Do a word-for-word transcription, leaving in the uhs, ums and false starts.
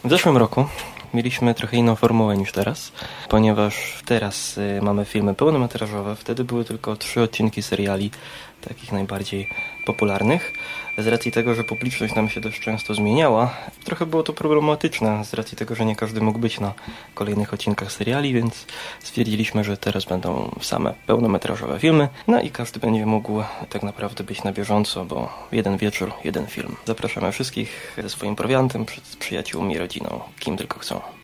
W zeszłym roku mieliśmy trochę inną formułę niż teraz, ponieważ teraz y, mamy filmy pełnometrażowe, wtedy były tylko trzy odcinki seriali, takich najbardziej popularnych. Z racji tego, że publiczność nam się dość często zmieniała, trochę było to problematyczne z racji tego, że nie każdy mógł być na kolejnych odcinkach seriali, więc stwierdziliśmy, że teraz będą same pełnometrażowe filmy, no i każdy będzie mógł tak naprawdę być na bieżąco, bo jeden wieczór, jeden film. Zapraszamy wszystkich ze swoim prowiantem, przy, przyjaciółmi, rodziną, kim tylko chcą.